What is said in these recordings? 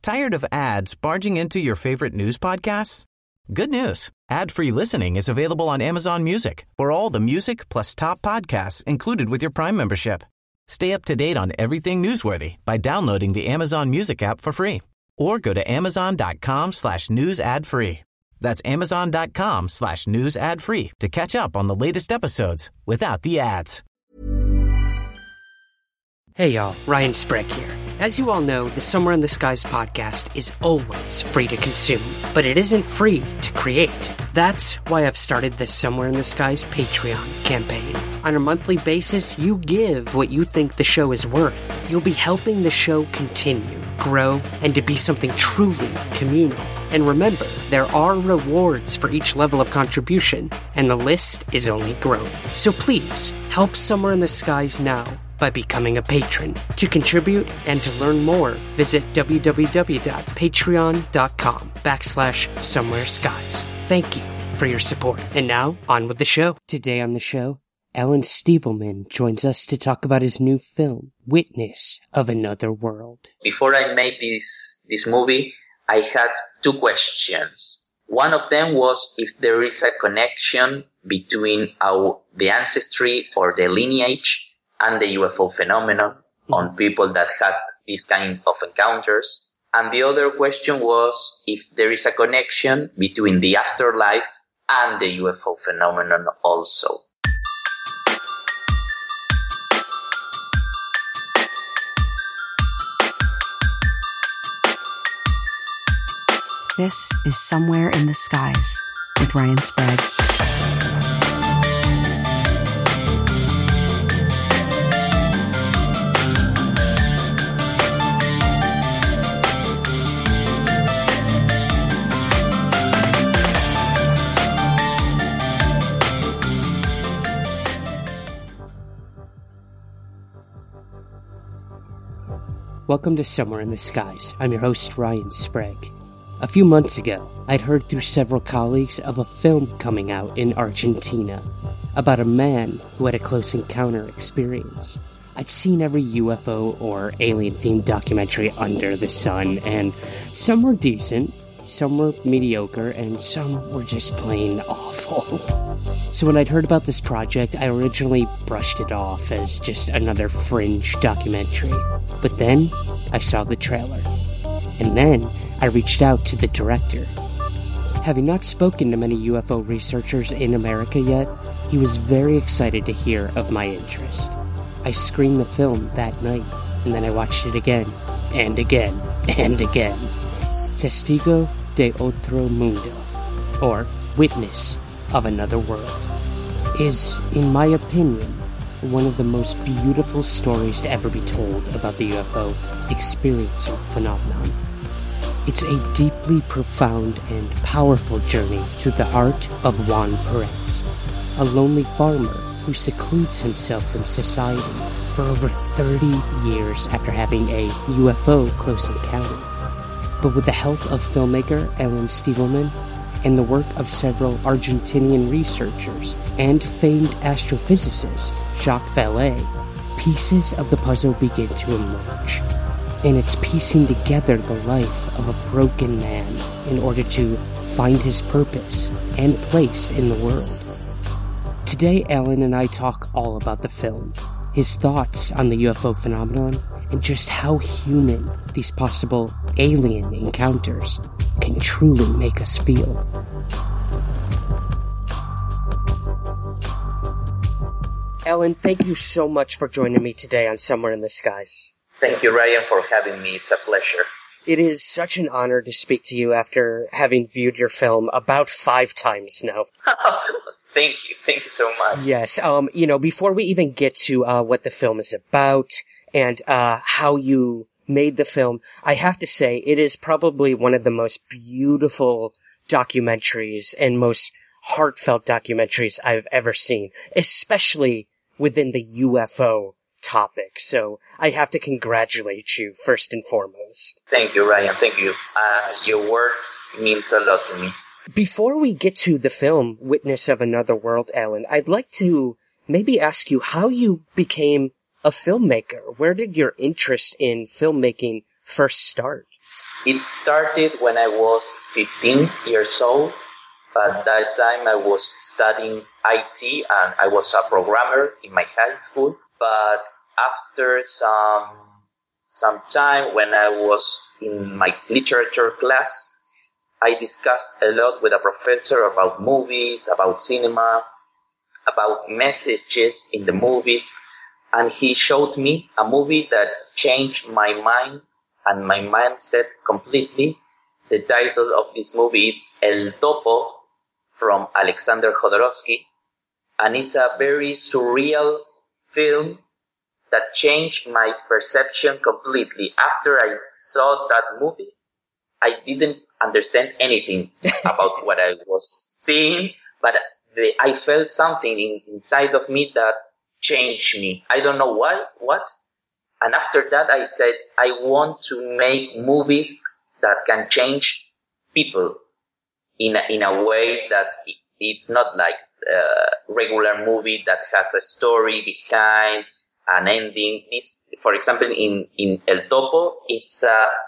Tired of ads barging into your favorite news podcasts? Good news. Ad-free listening is available on Amazon Music for all the music plus top podcasts included with your Prime membership. Stay up to date on everything newsworthy by downloading the Amazon Music app for free or go to amazon.com/news ad free. That's amazon.com/news ad free to catch up on the latest episodes without the ads. Hey y'all, Ryan Sprague here. As you all know, the Somewhere in the Skies podcast is always free to consume, but it isn't free to create. That's why I've started the Somewhere in the Skies Patreon campaign. On a monthly basis, you give what you think the show is worth. You'll be helping the show continue, grow, and to be something truly communal. And remember, there are rewards for each level of contribution, and the list is only growing. So please, help Somewhere in the Skies now by becoming a patron. To contribute and to learn more, visit www.patreon.com/somewhereskies. Thank you for your support. And now, on with the show. Today on the show, Alan Stivelman joins us to talk about his new film, Witness of Another World. Before I made this movie, I had two questions. One of them was if there is a connection between the ancestry or the lineage and the UFO phenomenon on people that had these kind of encounters. And the other question was if there is a connection between the afterlife and the UFO phenomenon also. This is Somewhere in the Skies with Ryan Sprague. Welcome to Somewhere in the Skies. I'm your host, Ryan Sprague. A few months ago, I'd heard through several colleagues of a film coming out in Argentina about a man who had a close encounter experience. I'd seen every UFO or alien-themed documentary under the sun, and some were decent, some were mediocre, and some were just plain awful. So when I'd heard about this project, I originally brushed it off as just another fringe documentary. But then, I saw the trailer. And then, I reached out to the director. Having not spoken to many UFO researchers in America yet, he was very excited to hear of my interest. I screened the film that night, and then I watched it again, and again, and again. Testigo de Otro Mundo, or Witness of Another World, is, in my opinion, one of the most beautiful stories to ever be told about the UFO experience or phenomenon. It's a deeply profound and powerful journey through the heart of Juan Perez, a lonely farmer who secludes himself from society for over 30 years after having a UFO close encounter. But with the help of filmmaker Alan Stivelman and the work of several Argentinian researchers and famed astrophysicist Jacques Vallée, pieces of the puzzle begin to emerge. And it's piecing together the life of a broken man in order to find his purpose and place in the world. Today, Alan and I talk all about the film, his thoughts on the UFO phenomenon, and just how human these possible alien encounters can truly make us feel. Alan, thank you so much for joining me today on Somewhere in the Skies. Thank you, Ryan, for having me. It's a pleasure. It is such an honor to speak to you after having viewed your film about 5 times now. Thank you. Thank you so much. Yes. Before we even get to what the film is about and how you made the film, I have to say it is probably one of the most beautiful documentaries and most heartfelt documentaries I've ever seen, especially within the UFO topic. So I have to congratulate you first and foremost. Thank you, Ryan. Thank you. Your words means a lot to me. Before we get to the film, Witness of Another World, Alan, I'd like to maybe ask you how you became a filmmaker. Where did your interest in filmmaking first start? It started when I was 15 years old. At that time, I was studying IT and I was a programmer in my high school. But after some time, when I was in my literature class, I discussed a lot with a professor about movies, about cinema, about messages in the movies. And he showed me a movie that changed my mind and my mindset completely. The title of this movie is El Topo from Alexander Jodorowsky. And it's a very surreal film that changed my perception completely. After I saw that movie, I didn't understand anything about what I was seeing, but I felt something inside of me that changed me. I don't know what. And after that, I said, I want to make movies that can change people in a way that it's not like a regular movie that has a story behind an ending. This, for example, in El Topo, it's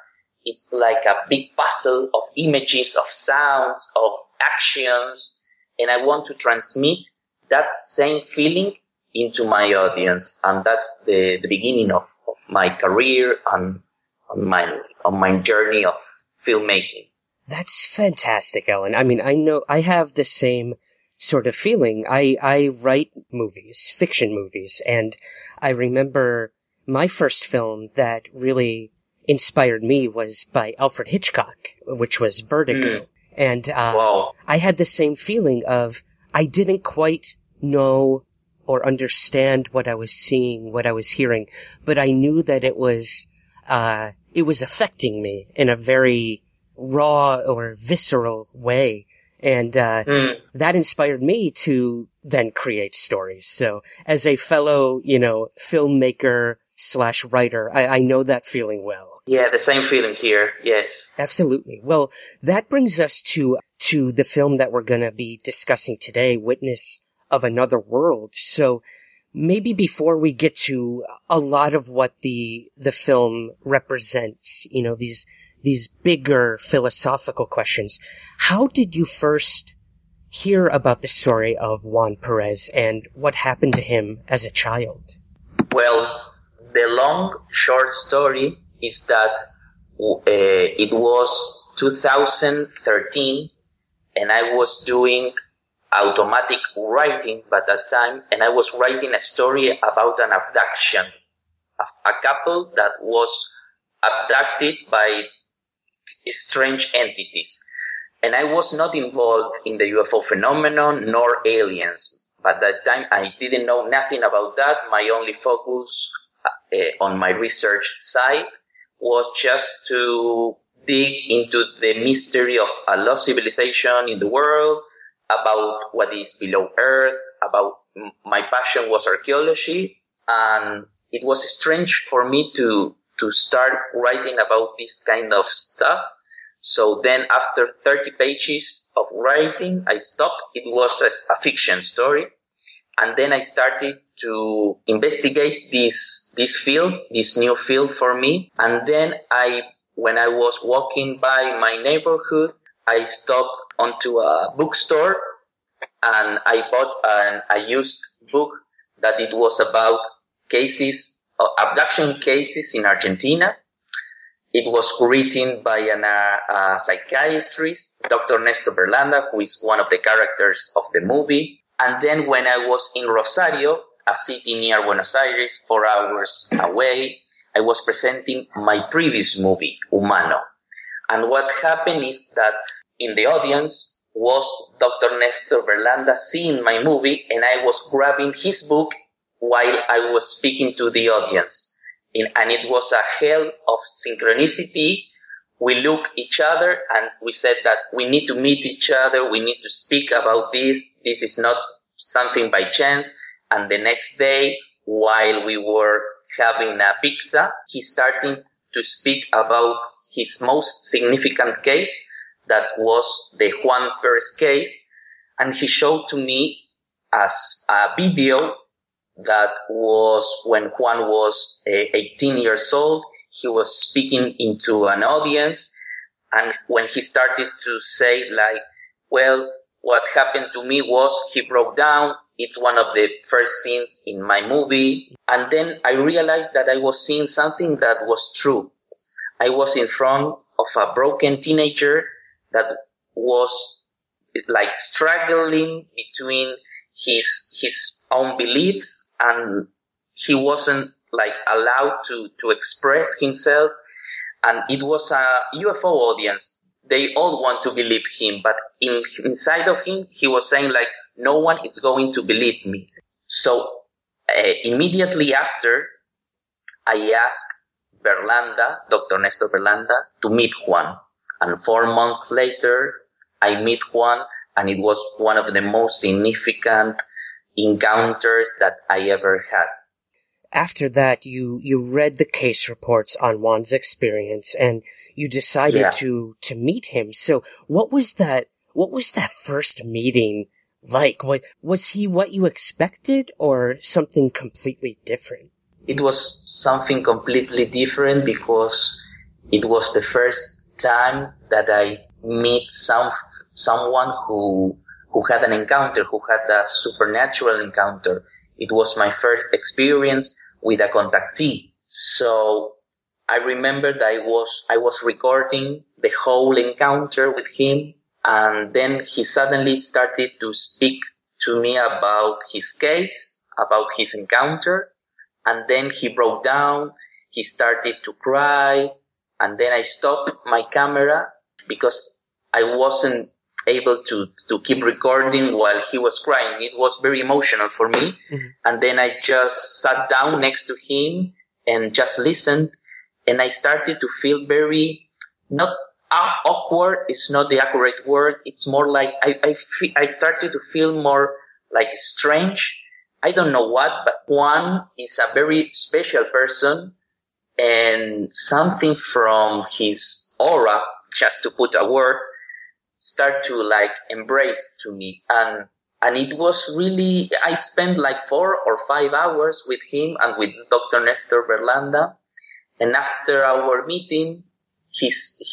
like a big puzzle of images, of sounds, of actions, and I want to transmit that same feeling into my audience, and that's the beginning of my career and on my journey of filmmaking. That's fantastic, Ellen. I mean, I know I have the same sort of feeling. I write movies, fiction movies, and I remember my first film that really inspired me was by Alfred Hitchcock, which was Vertigo. And wow. I had the same feeling of I didn't quite know or understand what I was seeing, what I was hearing, but I knew that it was affecting me in a very raw or visceral way. And that inspired me to then create stories. So as a fellow, filmmaker / writer, I know that feeling well. Yeah, the same feeling here, yes. Absolutely. Well, that brings us to the film that we're going to be discussing today, Witness of Another World. So maybe before we get to a lot of what the film represents, these bigger philosophical questions, how did you first hear about the story of Juan Perez and what happened to him as a child? Well, the long, short story is that it was 2013 and I was doing automatic writing by that time, and I was writing a story about an abduction of a couple that was abducted by strange entities. And I was not involved in the UFO phenomenon nor aliens. By that time, I didn't know nothing about that. My only focus on my research side was just to dig into the mystery of a lost civilization in the world, about what is below Earth, about my passion was archaeology, and it was strange for me to start writing about this kind of stuff. So then after 30 pages of writing, I stopped. It was a fiction story. And then I started to investigate this field, this new field for me. And then when I was walking by my neighborhood, I stopped onto a bookstore and I bought a used book that it was about cases, abduction cases in Argentina. It was written by a psychiatrist, Dr. Nestor Berlanda, who is one of the characters of the movie. And then when I was in Rosario, a city near Buenos Aires, 4 hours away, I was presenting my previous movie, Humano. And what happened is that in the audience was Dr. Nestor Berlanda seeing my movie, and I was grabbing his book while I was speaking to the audience. And it was a hell of synchronicity. We looked each other and we said that we need to meet each other. We need to speak about this. This is not something by chance. And the next day, while we were having a pizza, he started to speak about his most significant case, that was the Juan Perez case. And he showed to me as a video that was when Juan was 18 years old. he was speaking into an audience, and when he started to say like, well, what happened to me was he broke down. It's one of the first scenes in my movie. And then I realized that I was seeing something that was true. I was in front of a broken teenager that was like struggling between his own beliefs, and he wasn't like allowed to express himself. And it was a UFO audience. They all want to believe him, but inside of him, he was saying like, no one is going to believe me. So immediately after, I asked Dr. Nestor Berlanda, to meet Juan. And 4 months later, I meet Juan, and it was one of the most significant encounters that I ever had. After that, you read the case reports on Juan's experience, and you decided to meet him. So what was that first meeting like? Was he what you expected, or something completely different? It was something completely different, because it was the first time that I meet someone who had an encounter, who had a supernatural encounter. It was my first experience with a contactee. So I remember that I was recording the whole encounter with him, and then he suddenly started to speak to me about his case, about his encounter, and then he broke down, he started to cry, and then I stopped my camera because I wasn't able to keep recording while he was crying. It was very emotional for me. Mm-hmm. And then I just sat down next to him and just listened. And I started to feel very, not awkward, it's not the accurate word. It's more like I started to feel more like strange. I don't know what, but Juan is a very special person, and something from his aura, just to put a word, start to like embrace to me. And it was really, I spent like 4 or 5 hours with him and with Dr. Nestor Berlanda. And after our meeting, he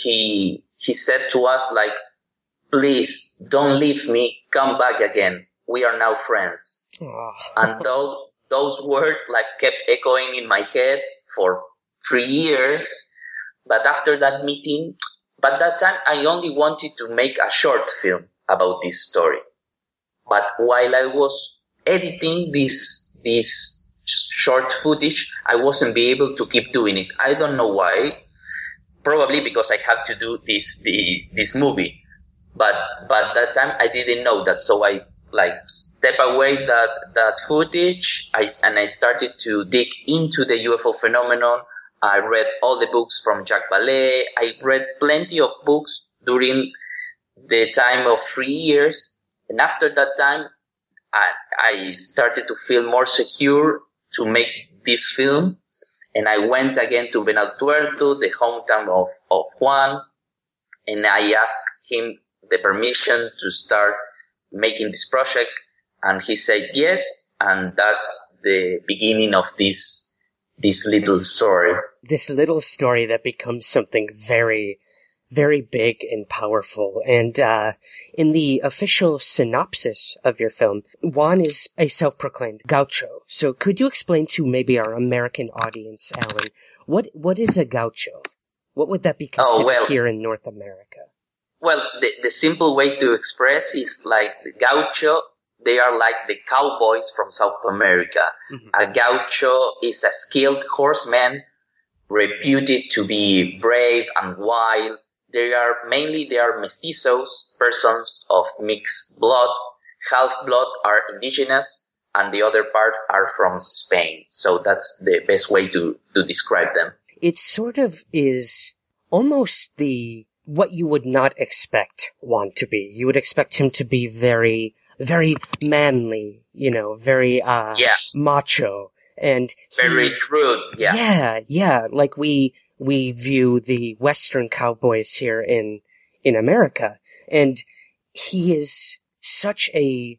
said to us like, please don't leave me, come back again. We are now friends. Oh. And those words like kept echoing in my head for 3 years. But after that meeting, but that time I only wanted to make a short film about this story. But while I was editing this short footage, I wasn't be able to keep doing it. I don't know why. Probably because I had to do this movie. But that time I didn't know that, so I like step away that footage. I started to dig into the UFO phenomenon. I read all the books from Jacques Vallée. I read plenty of books during the time of 3 years. And after that time, I started to feel more secure to make this film. And I went again to Benaltuerto, the hometown of Juan. And I asked him the permission to start making this project. And he said yes. And that's the beginning of this little story. This little story that becomes something very, very big and powerful. And in the official synopsis of your film, Juan is a self-proclaimed gaucho. So could you explain to maybe our American audience, Alan, what is a gaucho? What would that be considered here in North America? Well, the simple way to express is like the gaucho. They are like the cowboys from South America. Mm-hmm. A gaucho is a skilled horseman, reputed to be brave and wild. They are mestizos, persons of mixed blood. Half blood are indigenous, and the other part are from Spain. So that's the best way to describe them. It sort of is almost what you would not expect Juan to be. You would expect him to be very, very manly, very macho, and very rude. Yeah. Like we view the Western cowboys here in America, and he is such a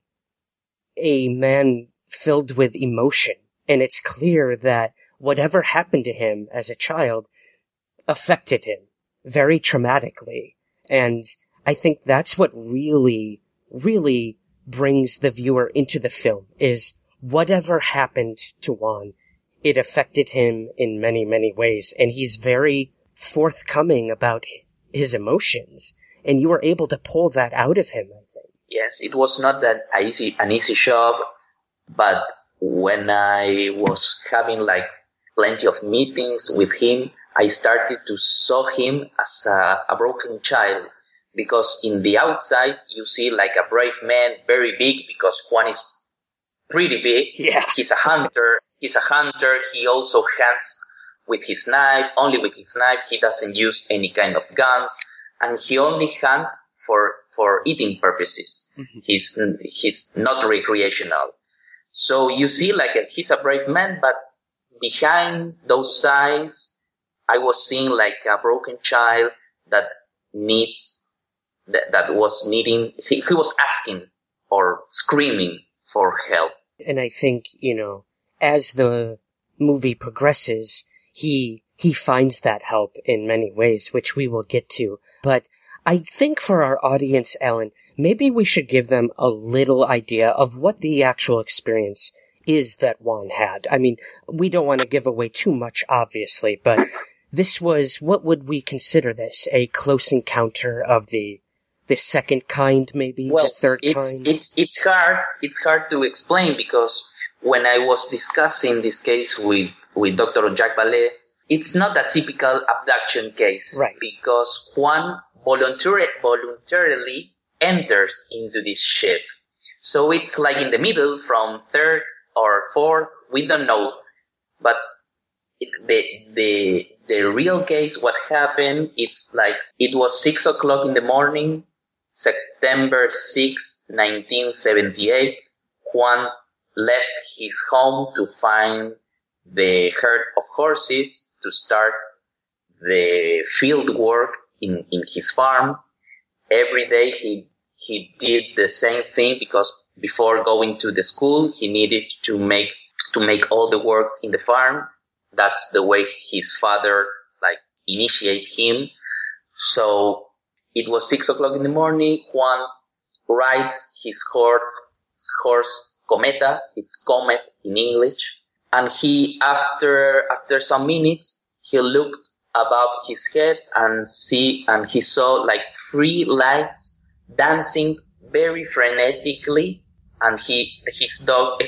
man filled with emotion, and it's clear that whatever happened to him as a child affected him very traumatically. And I think that's what really, really brings the viewer into the film, is whatever happened to Juan, it affected him in many, many ways. And he's very forthcoming about his emotions. And you were able to pull that out of him, I think. Yes, it was not an easy job, but when I was having like plenty of meetings with him, I started to saw him as a broken child, because in the outside you see like a brave man, very big, because Juan is pretty big. Yeah. He's a hunter. He also hunts with his knife, only with his knife. He doesn't use any kind of guns, and he only hunts for eating purposes. Mm-hmm. He's not recreational. So you see like he's a brave man, but behind those eyes, I was seeing like a broken child that was needing, he was asking or screaming for help. And I think, as the movie progresses, he finds that help in many ways, which we will get to. But I think for our audience, Alan, maybe we should give them a little idea of what the actual experience is that Juan had. I mean, we don't want to give away too much, obviously, but this was, what would we consider this? A close encounter of the second kind, maybe? Well, the third kind? It's hard to explain, because when I was discussing this case with Dr. Jacques Vallée, it's not a typical abduction case. Right. Because Juan voluntarily enters into this ship. So it's like in the middle, from third or fourth, we don't know. But the real case, what happened, it's like, it was 6 o'clock in the morning, September 6, 1978. Juan left his home to find the herd of horses to start the field work in his farm. Every day he did the same thing, because before going to the school, he needed to make all the works in the farm. That's the way his father initiate him. So it was 6 o'clock in the morning. Juan rides his horse Cometa. It's Comet in English. And he, after some minutes, he looked above his head and he saw 3 lights dancing very frenetically. And his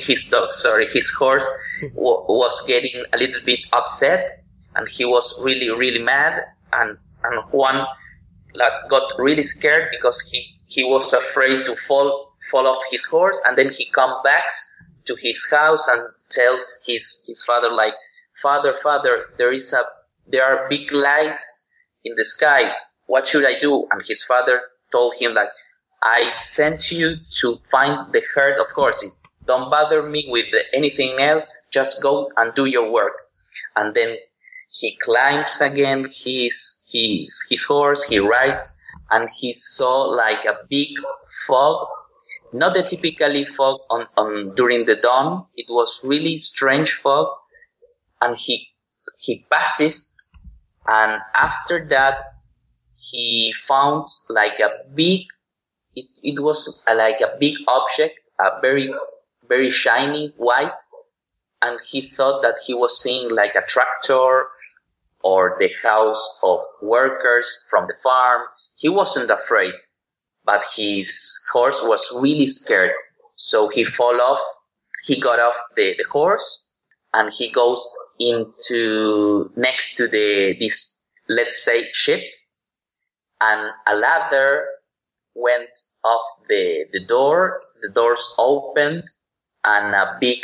horse was getting a little bit upset, and he was really, really mad. And Juan got really scared, because he was afraid to fall off his horse. And then he comes back to his house and tells his father, Father, there are big lights in the sky. What should I do? And his father told him, I sent you to find the herd of horses. Don't bother me with anything else. Just go and do your work. And then he climbs again his horse. He rides, and he saw a big fog. Not the typically fog on during the dawn. It was really strange fog. And he passes, and after that he found a big. It was like a big object, a very, very shiny white, and he thought that he was seeing a tractor or the house of workers from the farm. He wasn't afraid, but his horse was really scared. So he got off the horse, and he goes into next to this, let's say, ship, and a ladder went off the door. The doors opened, and a big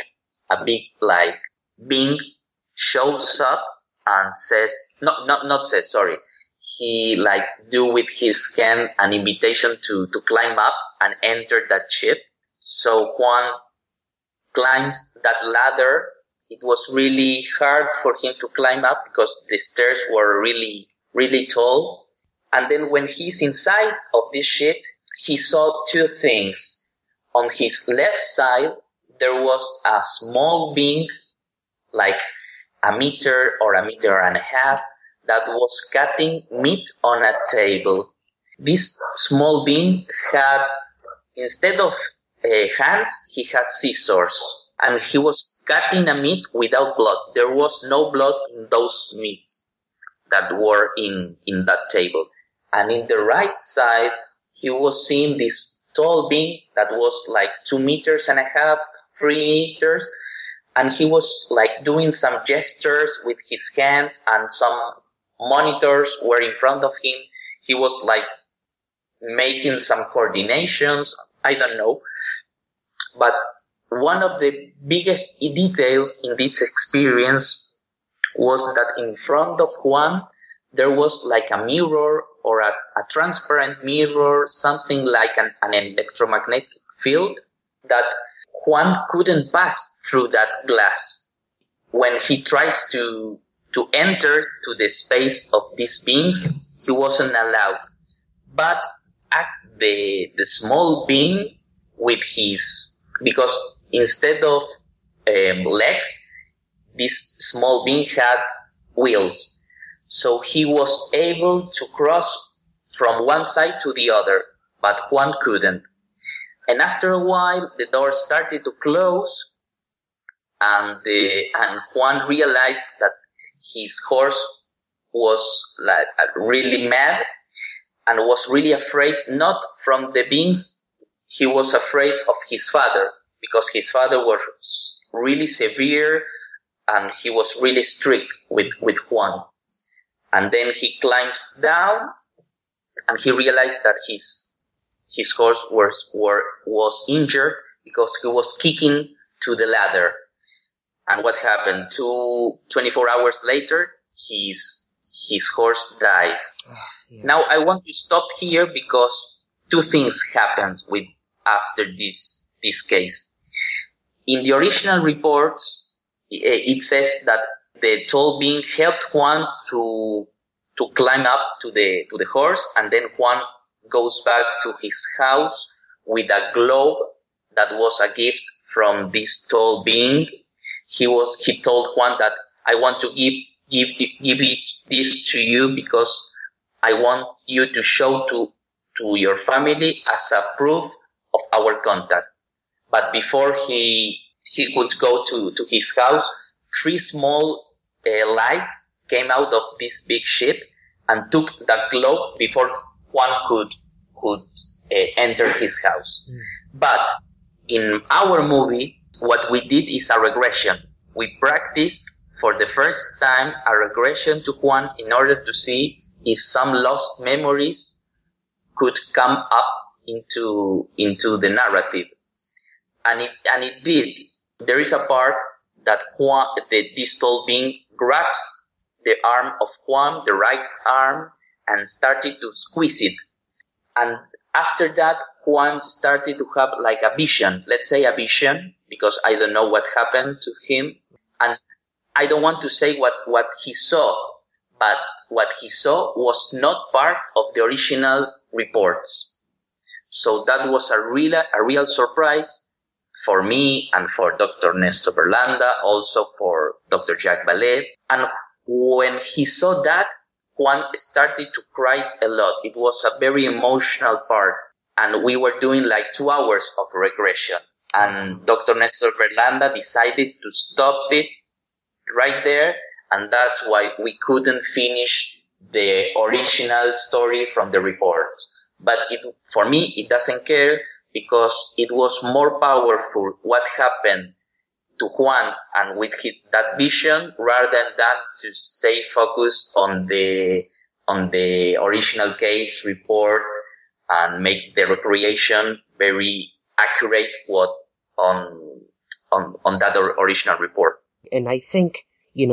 being shows up and he do with his hand an invitation to climb up and enter that ship. So Juan climbs that ladder. It was really hard for him to climb up, because the stairs were really, really tall. And then when he's inside of this ship, he saw 2 things. On his left side, there was a small being, a meter or a meter and a half, that was cutting meat on a table. This small being had, instead of hands, he had scissors, and he was cutting a meat without blood. There was no blood in those meats that were in that table. And in the right side, he was seeing this tall being that was like 2.5 meters, 3 meters, and he was like doing some gestures with his hands, and some monitors were in front of him. He was like making some coordinations, I don't know. But one of the biggest details in this experience was that in front of Juan, there was like a mirror or a transparent mirror, something like an electromagnetic field that Juan couldn't pass through that glass. When he tries to enter to the space of these beings, he wasn't allowed. But the small being with because instead of legs, this small being had wheels. So he was able to cross from one side to the other, but Juan couldn't. And after a while, the door started to close, and Juan realized that his horse was like really mad and was really afraid, not from the beings. He was afraid of his father, because his father was really severe and he was really strict with Juan. And then he climbs down, and he realized that his horse was injured because he was kicking to the ladder. And what happened? 24 hours later, his horse died. Yeah. Now I want to stop here because two things happened after this case. In the original reports, it says that the tall being helped Juan to climb up to the horse, and then Juan goes back to his house with a globe that was a gift from this tall being. He told Juan that I want to give this to you because I want you to show to your family as a proof of our contact. But before he could go to his house, 3 small lights came out of this big ship and took the globe before Juan could enter his house. But in our movie, what we did is a regression. We practiced for the first time a regression to Juan in order to see if some lost memories could come up into the narrative. And it did. There is a part that Juan, this tall being, grabs the arm of Juan, the right arm, and started to squeeze it. And after that, Juan started to have like a vision. Let's say a vision, because I don't know what happened to him. And I don't want to say what he saw, but what he saw was not part of the original reports. So that was a real surprise for me and for Dr. Nestor Berlanda, also for Dr. Jacques Vallée. And when he saw that, Juan started to cry a lot. It was a very emotional part. And we were doing like 2 hours of regression. And Dr. Nestor Berlanda decided to stop it right there. And that's why we couldn't finish the original story from the reports. But for me, it doesn't care, because it was more powerful what happened to Juan and with that vision, rather than to stay focused on the original case report and make the recreation very accurate on that original report. And I think,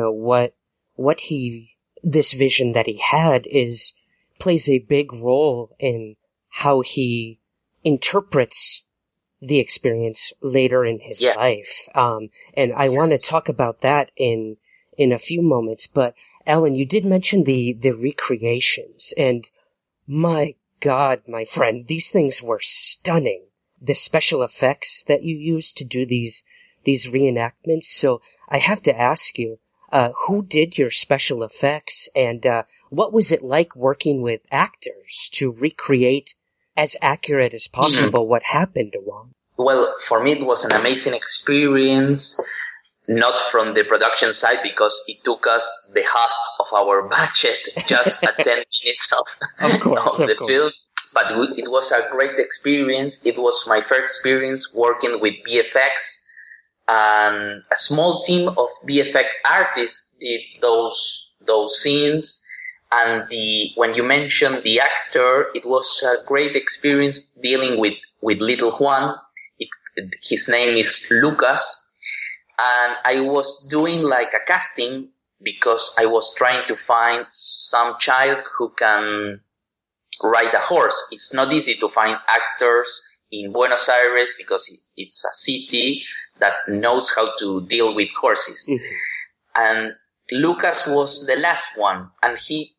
this vision that he had plays a big role in how he interprets the experience later in his life. And I want to talk about that in a few moments. But Alan, you did mention the recreations, and my God, my friend, these things were stunning. The special effects that you used to do these reenactments. So I have to ask you, who did your special effects, and what was it like working with actors to recreate as accurate as possible what happened to Juan? Well, for me, it was an amazing experience, not from the production side, because it took us the half of our budget, just 10 minutes of the film. But it was a great experience. It was my first experience working with VFX, and a small team of VFX artists did those scenes. And when you mentioned the actor, it was a great experience dealing with little Juan. His name is Lucas. And I was doing like a casting because I was trying to find some child who can ride a horse. It's not easy to find actors in Buenos Aires because it's a city that knows how to deal with horses. Mm-hmm. And Lucas was the last one, and he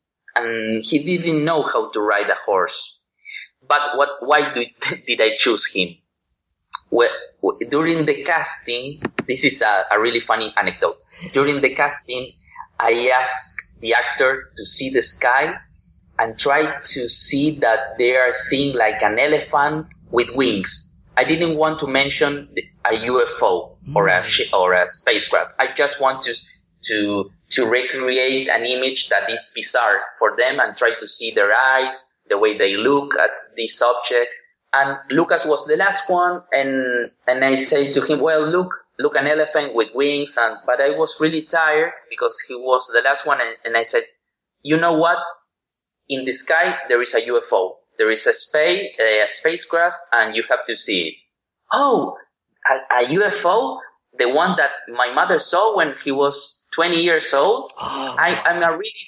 didn't know how to ride a horse. But why did I choose him? Well, during the casting, this is a really funny anecdote. During the casting, I asked the actor to see the sky and try to see that they are seeing like an elephant with wings. I didn't want to mention a UFO or a spacecraft. I just want to recreate an image that is bizarre for them and try to see their eyes, the way they look at this object. And Lucas was the last one, and I say to him, well, look, an elephant with wings. But I was really tired because he was the last one, and I said, you know what? In the sky, there is a UFO. There is a spacecraft, and you have to see it. Oh, a UFO? The one that my mother saw when he was 20 years old? Oh. I'm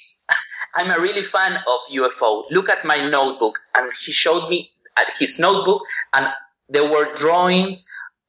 a really fan of UFO. Look at my notebook. And he showed me his notebook, and there were drawings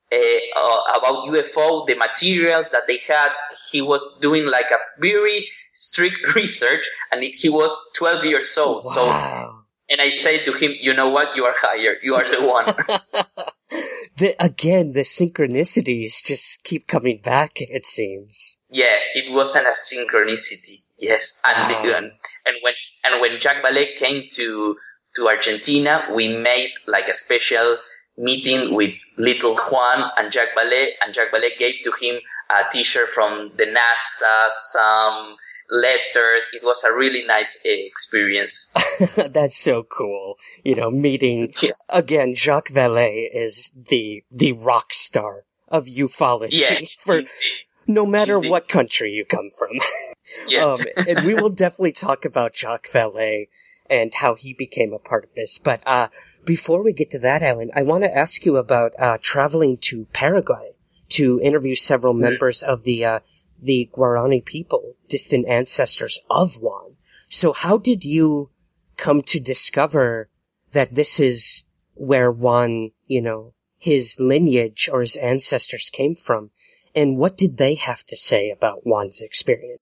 about UFO, the materials that they had. He was doing like a very strict research, and he was 12 years old. Wow. So, and I said to him, you know what? You are hired. You are the one. The synchronicities just keep coming back, it seems. Yeah, it wasn't a synchronicity. Yes. And when Jacques Vallée came to Argentina, we made like a special meeting with little Juan and Jacques Vallée, and Jacques Vallée gave to him a t-shirt from the NASA, some letters. It was a really nice experience. That's so cool. Meeting, again, Jacques Vallée is the rock star of ufology. Yes. No matter what country you come from. Yeah. And we will definitely talk about Jacques Vallée and how he became a part of this. But before we get to that, Alan, I want to ask you about traveling to Paraguay to interview several members of the Guarani people, distant ancestors of Juan. So how did you come to discover that this is where Juan, his lineage or his ancestors came from? And what did they have to say about Juan's experience?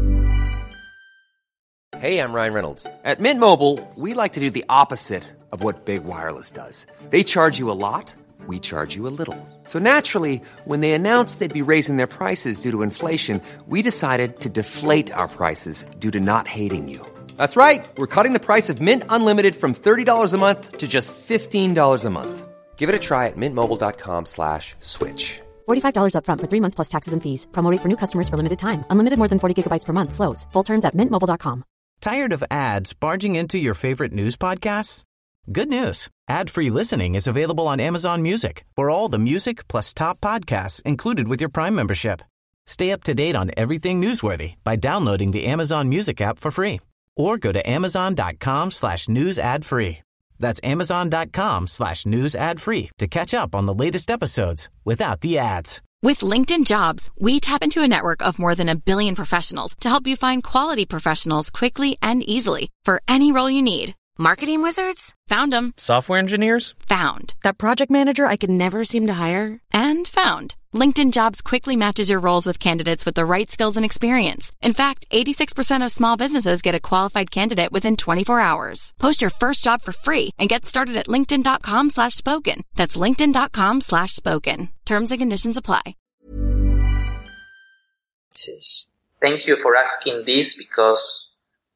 Hey, I'm Ryan Reynolds. At Mint Mobile, we like to do the opposite of what Big Wireless does. They charge you a lot, we charge you a little. So naturally, when they announced they'd be raising their prices due to inflation, we decided to deflate our prices due to not hating you. That's right. We're cutting the price of Mint Unlimited from $30 a month to just $15 a month. Give it a try at mintmobile.com/switch. $45 up front for 3 months plus taxes and fees. Promo rate for new customers for limited time. Unlimited more than 40 gigabytes per month. Slows full terms at mintmobile.com. Tired of ads barging into your favorite news podcasts? Good news. Ad-free listening is available on Amazon Music for all the music plus top podcasts included with your Prime membership. Stay up to date on everything newsworthy by downloading the Amazon Music app for free. Or go to amazon.com/news ad free. That's amazon.com/news ad free to catch up on the latest episodes without the ads. With LinkedIn Jobs, we tap into a network of more than 1 billion professionals to help you find quality professionals quickly and easily for any role you need. Marketing wizards? Found them. Software engineers? Found. That project manager I could never seem to hire? And found. LinkedIn Jobs quickly matches your roles with candidates with the right skills and experience. In fact, 86% of small businesses get a qualified candidate within 24 hours. Post your first job for free and get started at linkedin.com/spoken. That's linkedin.com/spoken. Terms and conditions apply. Thank you for asking this, because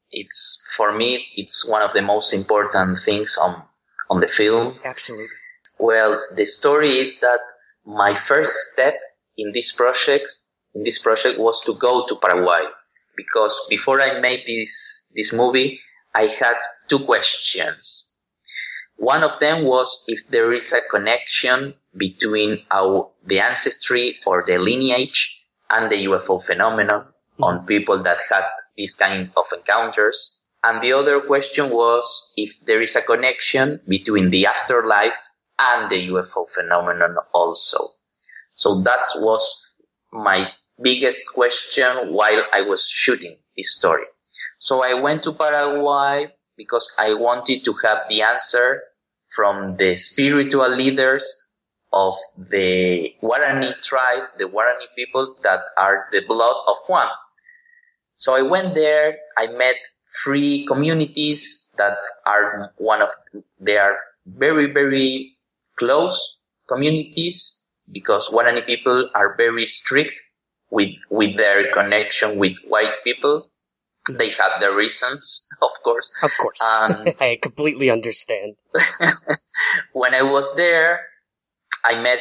for me, it's one of the most important things on the film. Absolutely. Well, the story is that my first step in this project was to go to Paraguay, because before I made this movie, I had two questions. One of them was if there is a connection between the ancestry or the lineage and the UFO phenomenon on people that had these kind of encounters. And the other question was if there is a connection between the afterlife and the UFO phenomenon also. So that was my biggest question while I was shooting this story. So I went to Paraguay because I wanted to have the answer from the spiritual leaders of the Guarani tribe, the Guarani people that are the blood of Juan. So I went there, I met 3 communities that are they are very, very close communities, because Guarani people are very strict with their connection with white people. They have their reasons, of course. Of course. I completely understand. When I was there, I met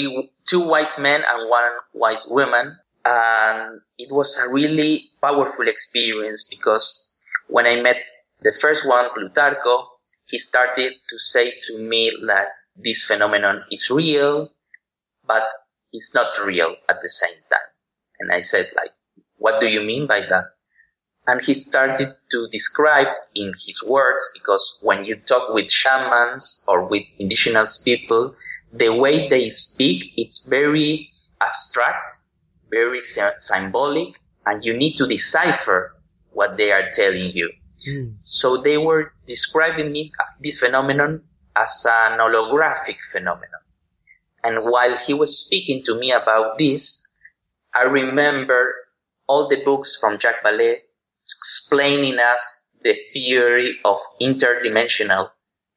2 wise men and 1 wise woman. And it was a really powerful experience, because when I met the first one, Plutarco, he started to say to me that this phenomenon is real, but it's not real at the same time. And I said, what do you mean by that? And he started to describe in his words, because when you talk with shamans or with indigenous people, the way they speak, it's very abstract, very symbolic, and you need to decipher what they are telling you. So they were describing this phenomenon as an holographic phenomenon. And while he was speaking to me about this, I remember all the books from Jacques Vallée explaining us the theory of interdimensional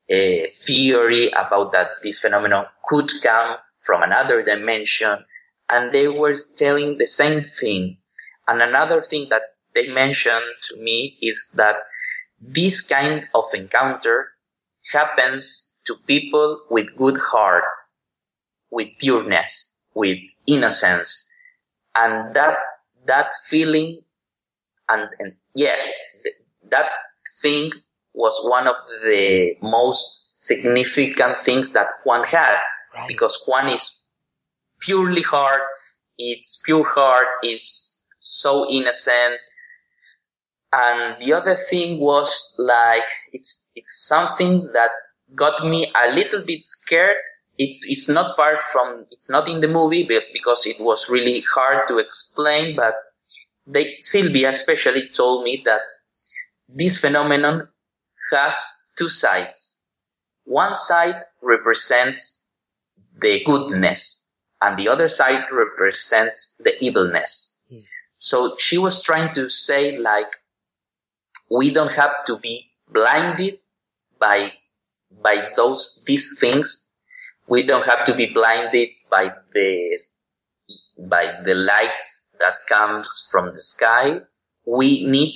theory about that this phenomenon could come from another dimension. And they were telling the same thing. And another thing that they mentioned to me is that this kind of encounter happens to people with good heart, with pureness, with innocence. And that feeling, and yes, that thing was one of the most significant things that Juan had, right? Because Juan is purely heart, its pure heart is so innocent. And the other thing was it's something that got me a little bit scared. It's not in the movie, but because it was really hard to explain, but Sylvia especially told me that this phenomenon has 2 sides. One side represents the goodness, and the other side represents the evilness. So she was trying to say, we don't have to be blinded by these things. We don't have to be blinded by the light that comes from the sky. We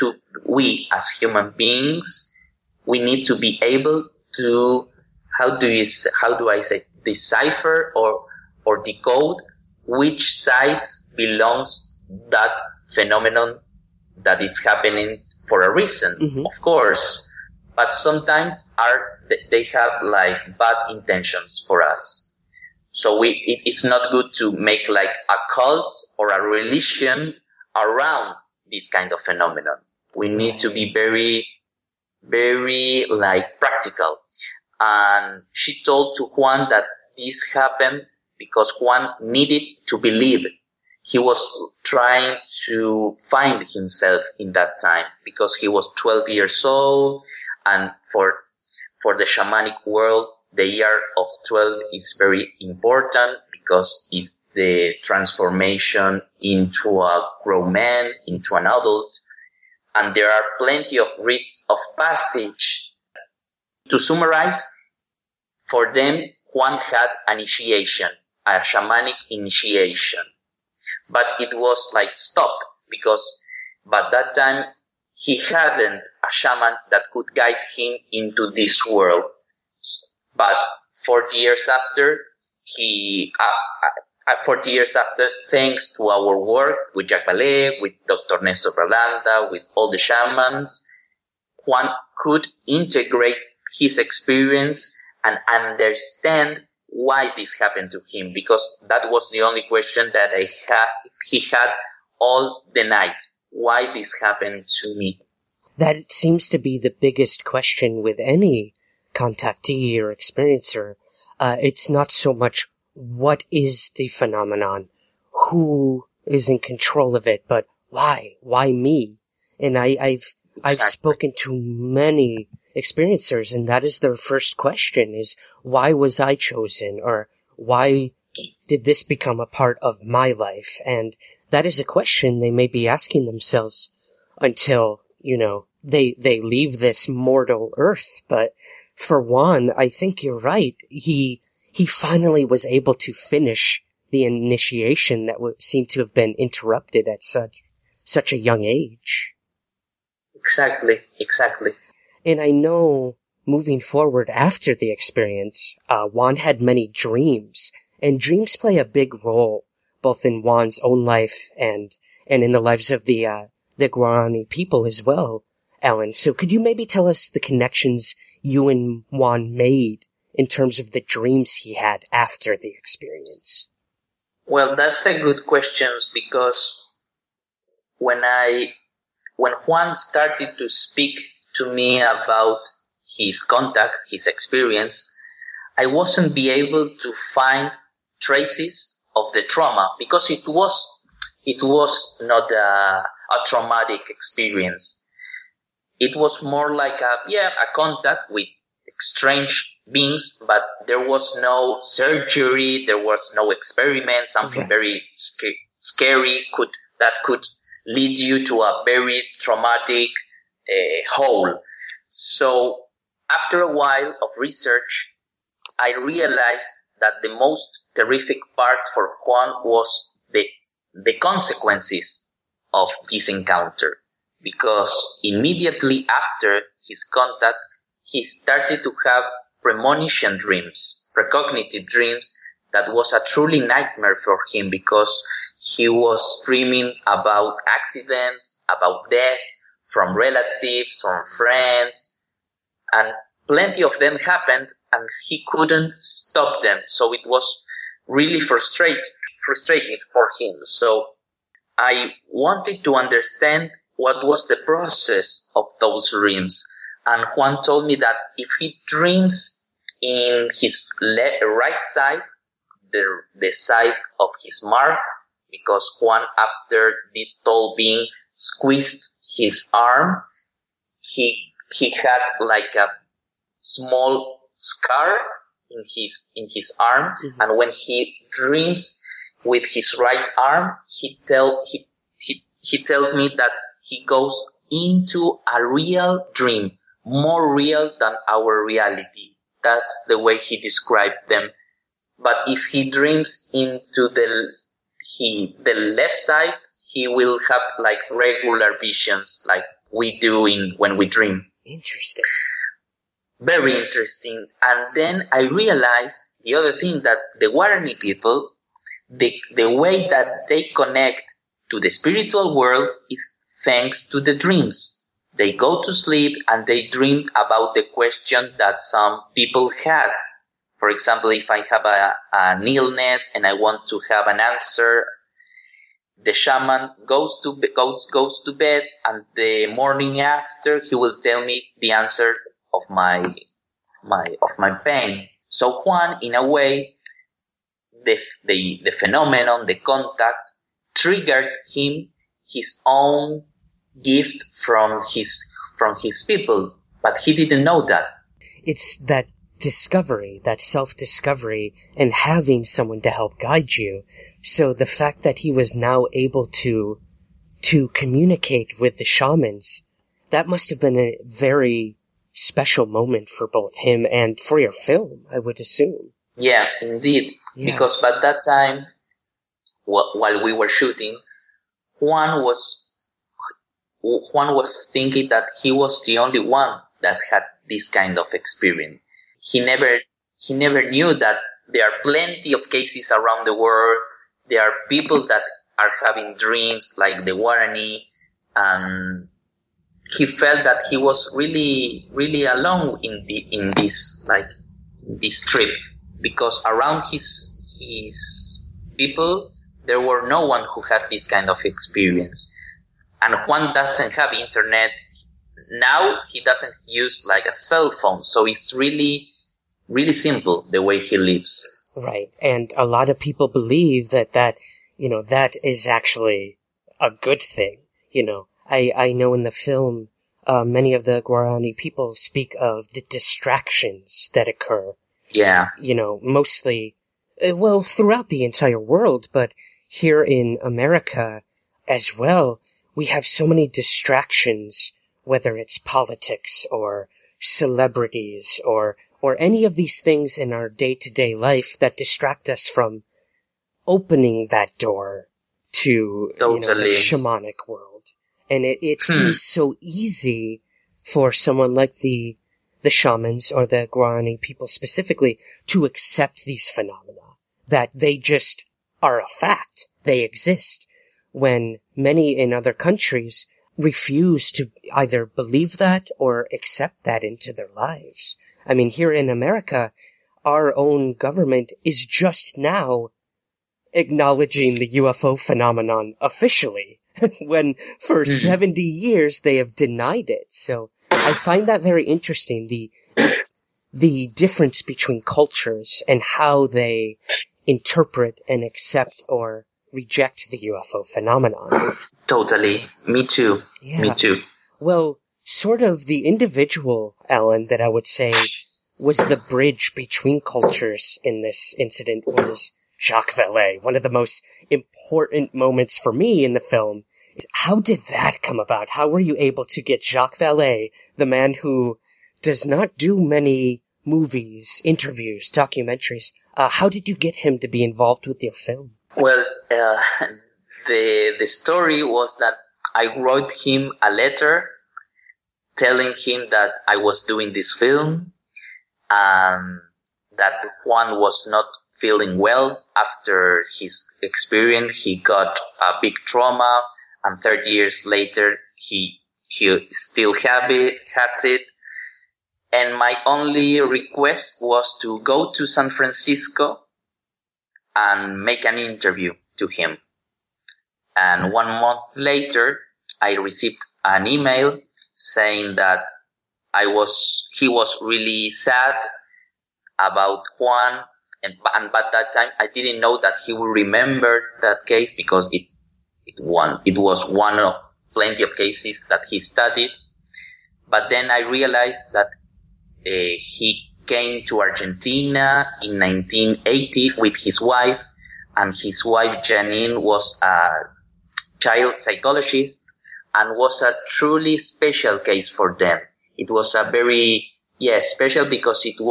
as human beings, we need to be able to, how do I say, decipher or decode which side belongs that phenomenon that is happening for a reason, of course. But sometimes they have bad intentions for us. So it's not good to make a cult or a religion around this kind of phenomenon. We need to be very, very practical. And she told to Juan that this happened because Juan needed to believe. He was trying to find himself in that time because he was 12 years old, and for the shamanic world, the year of 12 is very important because it's the transformation into a grown man, into an adult, and there are plenty of rites of passage. To summarize, for them, Juan had an initiation, a shamanic initiation. But it was stopped but that time he hadn't a shaman that could guide him into this world. But 40 years after, 40 years after, thanks to our work with Jacques Vallée, with Dr. Nestor Balanda, with all the shamans, Juan could integrate his experience and understand why this happened to him, because that was the only question that he had all the night. Why this happened to me? That seems to be the biggest question with any contactee or experiencer. It's not so much what is the phenomenon, who is in control of it, but why? Why me? And I've spoken to many experiencers, and that is their first question is, why was I chosen? Or why did this become a part of my life? And that is a question they may be asking themselves until, they leave this mortal earth. But for Juan, I think you're right. He finally was able to finish the initiation that seemed to have been interrupted at such a young age. Exactly. And I know moving forward after the experience, Juan had many dreams, and dreams play a big role both in Juan's own life and in the lives of the Guarani people as well, Alan. So could you maybe tell us the connections you and Juan made in terms of the dreams he had after the experience? Well, that's a good question, because when Juan started to speak to me about his contact, his experience, I wasn't be able to find traces of the trauma, because it was not a traumatic experience. It was more like a contact with strange beings, but there was no surgery, there was no experiment, something very scary that could lead you to a very traumatic hole. So after a while of research, I realized that the most terrific part for Juan was the consequences of this encounter, because immediately after his contact, he started to have premonition dreams, precognitive dreams, that was a truly nightmare for him, because he was dreaming about accidents, about death, from relatives, from friends, and plenty of them happened, and he couldn't stop them. So it was really frustrating for him. So I wanted to understand what was the process of those dreams. And Juan told me that if he dreams in his right side, the side of his mark, because Juan, after this tall being squeezed his arm, he had like a small scar in his arm, and when he dreams with his right arm, he tells me that he goes into a real dream, more real than our reality. That's the way he described them. But if he dreams into the left side, he will have like regular visions, like we do when we dream. Interesting. Very interesting. And then I realized the other thing, that the Guarani people, the way that they connect to the spiritual world is thanks to the dreams. They go to sleep and they dream about the question that some people had. For example, if I have an illness and I want to have an answer, the shaman goes to bed, and the morning after he will tell me the answer of my pain. So Juan, in a way, the phenomenon, the contact, triggered him his own gift from his people, but he didn't know that. It's that discovery, that self-discovery, and having someone to help guide you. So the fact that he was now able to communicate with the shamans, that must have been a very special moment for both him and for your film, I would assume. Yeah, indeed. Yeah. Because by that time, while we were shooting, Juan was thinking that he was the only one that had this kind of experience. He never knew that there are plenty of cases around the world. There are people that are having dreams like the Guarani, and he felt that he was really, really alone in this trip, because around his people there were no one who had this kind of experience. And Juan doesn't have internet now. He doesn't use like a cell phone, so it's really, really simple the way he lives. Right, and a lot of people believe that is actually a good thing. I know in the film, many of the Guarani people speak of the distractions that occur. Yeah. Mostly, throughout the entire world, but here in America as well, we have so many distractions, whether it's politics or celebrities or any of these things in our day-to-day life that distract us from opening that door to the shamanic world. And it seems so easy for someone like the shamans or the Guarani people specifically to accept these phenomena, that they just are a fact. They exist. When many in other countries refuse to either believe that or accept that into their lives. I mean, here in America, our own government is just now acknowledging the UFO phenomenon officially, when for 70 years they have denied it. So I find that very interesting, the difference between cultures and how they interpret and accept or reject the UFO phenomenon. Totally. Me too. Yeah. Me too. Well, sort of the individual, Alan, that I would say was the bridge between cultures in this incident was Jacques Vallée. One of the most important moments for me in the film is, how did that come about? How were you able to get Jacques Vallée, the man who does not do many movies, interviews, documentaries, how did you get him to be involved with your film? Well, the story was that I wrote him a letter telling him that I was doing this film, that Juan was not feeling well after his experience. He got a big trauma, and 30 years later, he still has it. And my only request was to go to San Francisco and make an interview to him. And 1 month later, I received an email saying that he was really sad about Juan, and by that time I didn't know that he would remember that case, because it was one of plenty of cases that he studied. But then I realized that he came to Argentina in 1980 with his wife, and his wife Janine was a child psychologist, and was a truly special case for them. It was a very, special, because it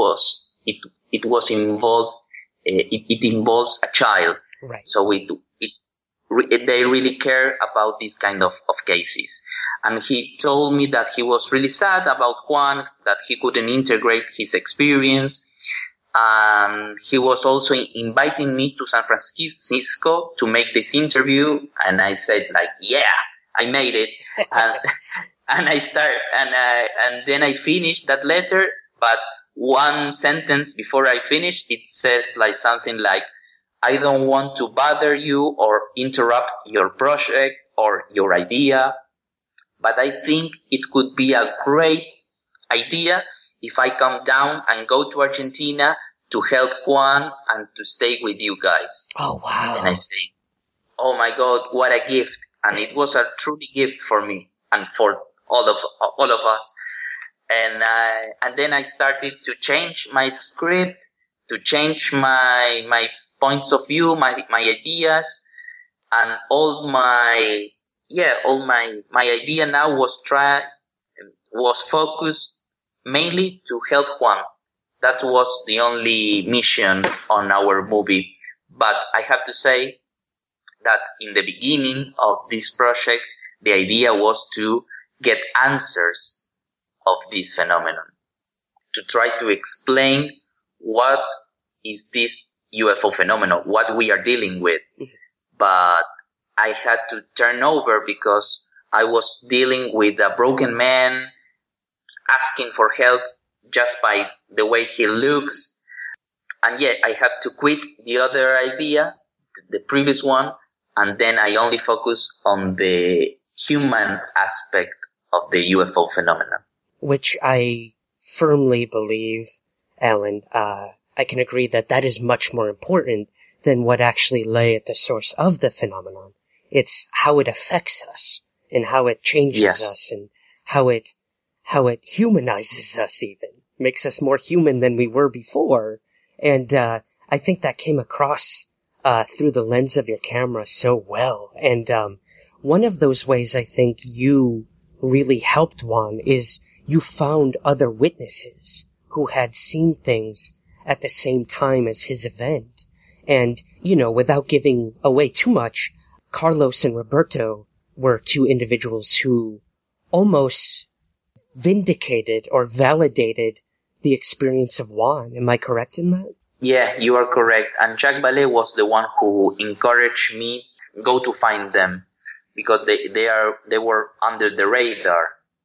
involves a child. Right. So they really care about this kind of cases. And he told me that he was really sad about Juan, that he couldn't integrate his experience. And he was also inviting me to San Francisco to make this interview. And I said, I made it. And then I finished that letter, but one sentence before I finished, it says something like, I don't want to bother you or interrupt your project or your idea, but I think it could be a great idea if I come down and go to Argentina to help Juan and to stay with you guys. Oh, wow. And I say, oh my God, what a gift. And it was a truly gift for me and for all of us. And then I started to change my script, to change my points of view, my ideas, and all my idea now was focused mainly to help Juan. That was the only mission on our movie. But I have to say that in the beginning of this project, the idea was to get answers of this phenomenon, to try to explain what is this UFO phenomenon, what we are dealing with. But I had to turn over because I was dealing with a broken man asking for help just by the way he looks. And yet I had to quit the other idea, the previous one, and then I only focus on the human aspect of the UFO phenomenon. Which I firmly believe, Alan, I can agree that that is much more important than what actually lay at the source of the phenomenon. It's how it affects us and how it changes us and how it humanizes us even. Makes us more human than we were before. And I think that came across through the lens of your camera so well. And one of those ways I think you really helped Juan is you found other witnesses who had seen things at the same time as his event. And, you know, without giving away too much, Carlos and Roberto were two individuals who almost vindicated or validated the experience of Juan. Am I correct in that? Yeah, you are correct. And Jacques Vallée was the one who encouraged me go to find them because they were under the radar.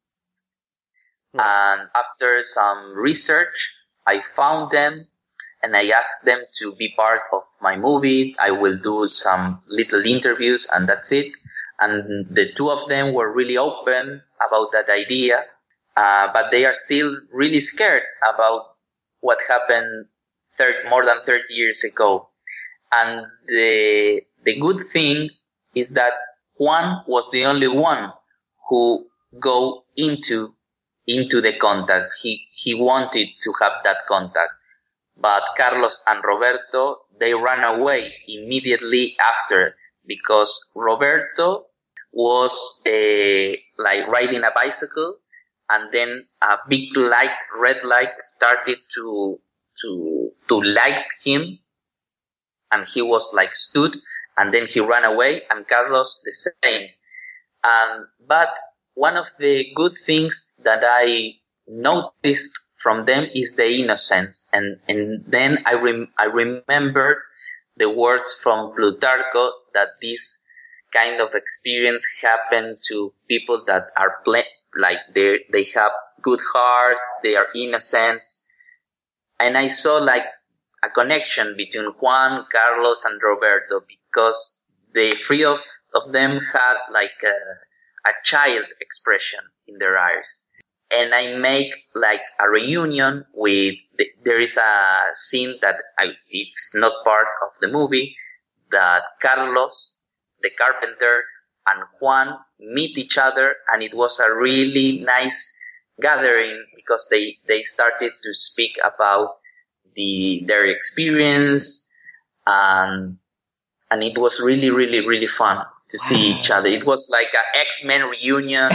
And after some research, I found them and I asked them to be part of my movie. I will do some little interviews and that's it. And the two of them were really open about that idea. But they are still really scared about what happened more than 30 years ago. And the good thing is that Juan was the only one who go into the contact. He wanted to have that contact. But Carlos and Roberto, they ran away immediately after because Roberto was like riding a bicycle and then a big red light started to light him and he was like stood and then he ran away and Carlos the same. But one of the good things that I noticed from them is the innocence. And then I remembered the words from Plutarco that this kind of experience happened to people that are like they have good hearts, they are innocent. And I saw like a connection between Juan, Carlos, and Roberto because the three of them had like a child expression in their eyes. And I make like a reunion with, there is a scene that it's not part of the movie, that Carlos, the carpenter, and Juan meet each other, and it was a really nice gathering because they started to speak about their experience, and it was really, really, really fun to see each other. It was like an X-Men reunion.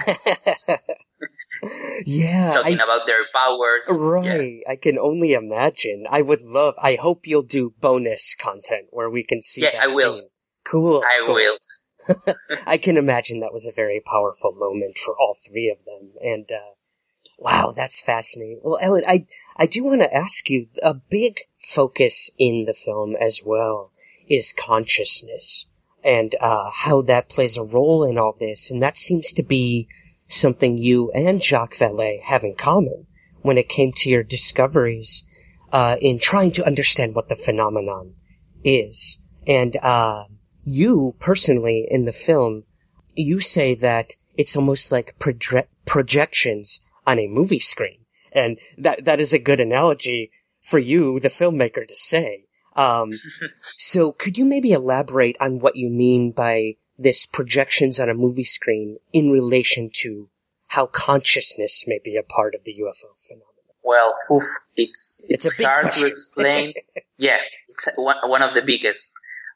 Yeah. Talking about their powers. Right. Yeah. I can only imagine. I hope you'll do bonus content where we can see that I will. Scene. Cool. I will. I can imagine that was a very powerful moment for all three of them. And, wow, that's fascinating. Well, Ellen, I do want to ask you, a big focus in the film as well is consciousness and, how that plays a role in all this. And that seems to be something you and Jacques Vallée have in common when it came to your discoveries, in trying to understand what the phenomenon is. And, you personally in the film, you say that it's almost like projections on a movie screen. And that is a good analogy for you, the filmmaker, to say. So could you maybe elaborate on what you mean by this projections on a movie screen in relation to how consciousness may be a part of the UFO phenomenon? Well, it's a big hard question. to explain. Yeah, it's one of the biggest.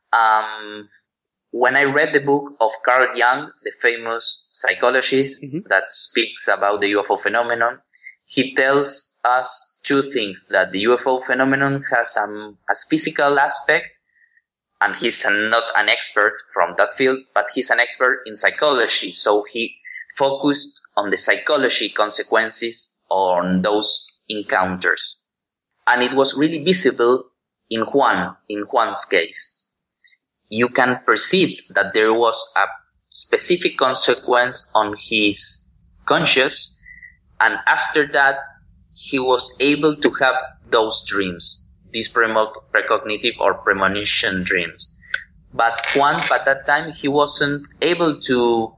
When I read the book of Carl Jung, the famous psychologist that speaks about the UFO phenomenon, he tells us two things: that the UFO phenomenon has a physical aspect, and he's not an expert from that field, but he's an expert in psychology. So he focused on the psychology consequences on those encounters. And it was really visible in Juan's case. You can perceive that there was a specific consequence on his conscious, and after that, he was able to have those dreams, these precognitive or premonition dreams. But Juan, at that time, he wasn't able to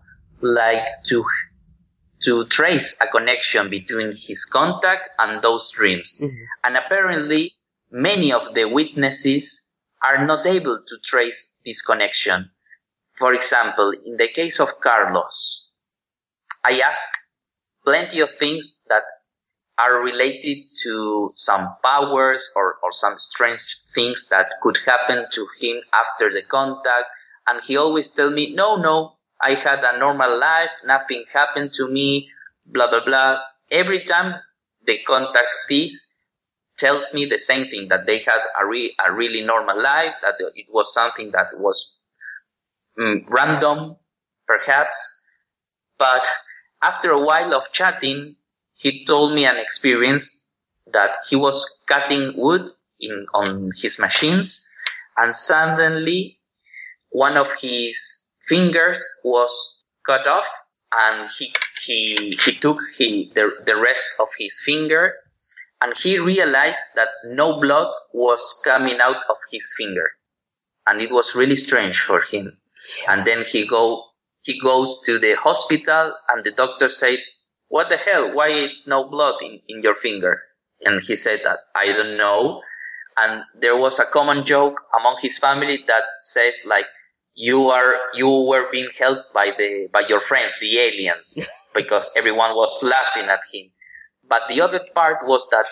trace a connection between his contact and those dreams. Mm-hmm. And apparently, many of the witnesses are not able to trace this connection. For example, in the case of Carlos, I asked plenty of things that are related to some powers or some strange things that could happen to him after the contact. And he always tells me, no, I had a normal life, nothing happened to me, blah, blah, blah. Every time the contactees tells me the same thing, that they had a really normal life, that it was something that was random, perhaps. But after a while of chatting, he told me an experience that he was cutting wood on his machines, and suddenly one of his fingers was cut off, and he took the rest of his finger, and he realized that no blood was coming out of his finger, and it was really strange for him. And then he goes to the hospital, and the doctor said, "What the hell? Why is no blood in your finger?" And he said that, "I don't know." And there was a common joke among his family that says like, you were being helped by your friend, the aliens, because everyone was laughing at him. But the other part was that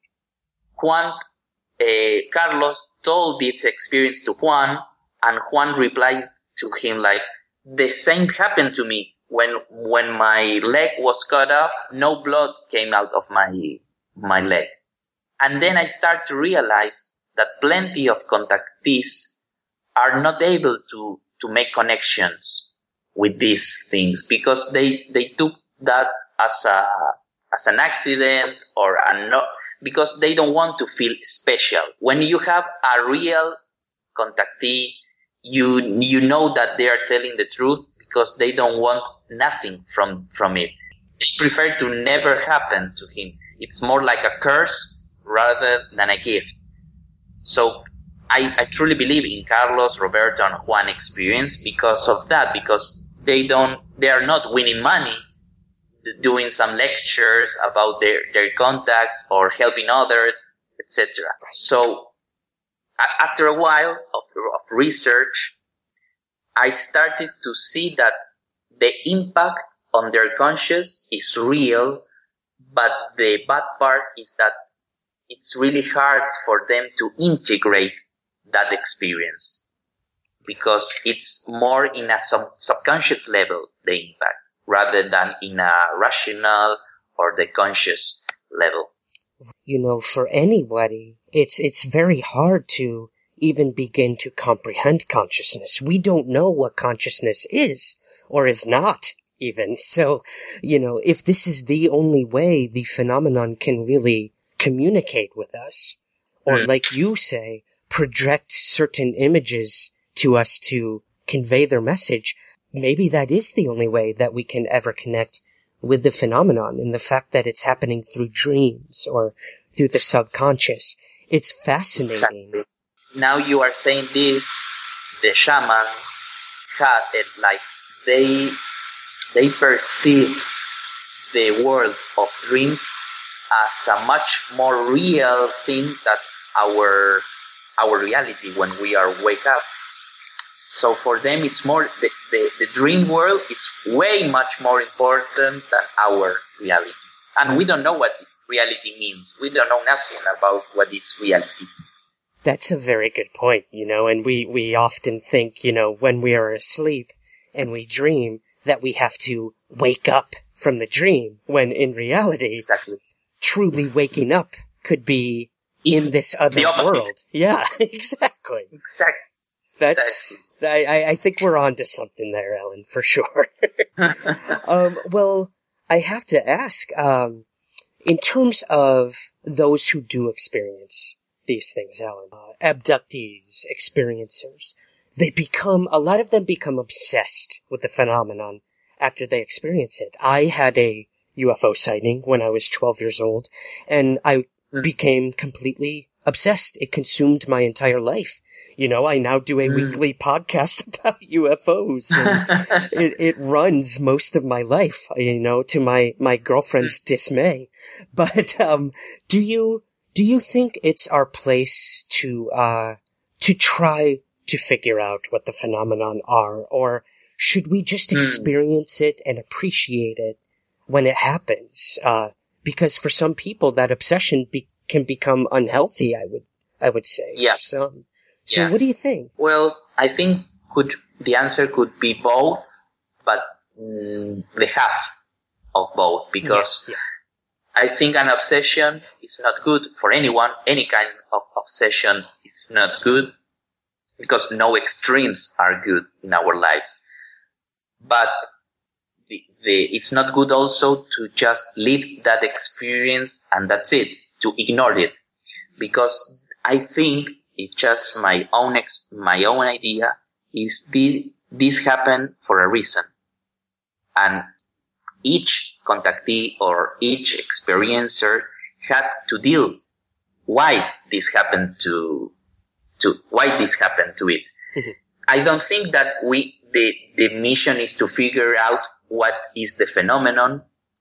Carlos told this experience to Juan, and Juan replied to him like, "The same happened to me. When my leg was cut off, no blood came out of my leg." And then I start to realize that plenty of contactees are not able to make connections with these things because they took that as an accident or because they don't want to feel special. When you have a real contactee, you know that they are telling the truth because they don't want nothing from it. They prefer to never happen to him. It's more like a curse rather than a gift. So I truly believe in Carlos, Roberto, and Juan experience because of that, because they are not winning money doing some lectures about their contacts or helping others, etc. So after a while of research, I started to see that the impact on their conscience is real, but the bad part is that it's really hard for them to integrate that experience because it's more in a subconscious level, the impact, rather than in a rational or the conscious level. You know, for anybody, it's very hard to even begin to comprehend consciousness. We don't know what consciousness is or is not even. So, you know, if this is the only way the phenomenon can really communicate with us, or like you say, project certain images to us to convey their message, maybe that is the only way that we can ever connect with the phenomenon, and the fact that it's happening through dreams or through the subconscious. It's fascinating. Exactly. Now you are saying this, the shamans had it like they perceive the world of dreams as a much more real thing than our reality when we are wake up. So for them, it's more the dream world is way much more important than our reality. And we don't know what reality means. We don't know nothing about what is reality. That's a very good point, you know, and we often think, you know, when we are asleep and we dream that we have to wake up from the dream, when in reality, exactly, truly waking up could be in this other world. Yeah, exactly. Exactly. I think we're on to something there, Ellen, for sure. Well, I have to ask, in terms of those who do experience these things, Ellen, abductees, experiencers, a lot of them become obsessed with the phenomenon after they experience it. I had a UFO sighting when I was 12 years old, and I became completely obsessed. It consumed my entire life. You know, I now do a weekly podcast about UFOs, and it runs most of my life, you know, to my girlfriend's dismay. But, do you think it's our place to try to figure out what the phenomenon are, or should we just experience it and appreciate it when it happens? Because for some people, that obsession can become unhealthy, I would say. Yeah. So what do you think? Well, I think the answer could be both, but the half of both, because I think an obsession is not good for anyone. Any kind of obsession is not good, because no extremes are good in our lives. But it's not good also to just live that experience and that's it, to ignore it. Because I think it's just my own idea is this happened for a reason. And each contactee or each experiencer had to deal why this happened to it. Mm-hmm. I don't think that the mission is to figure out what is the phenomenon.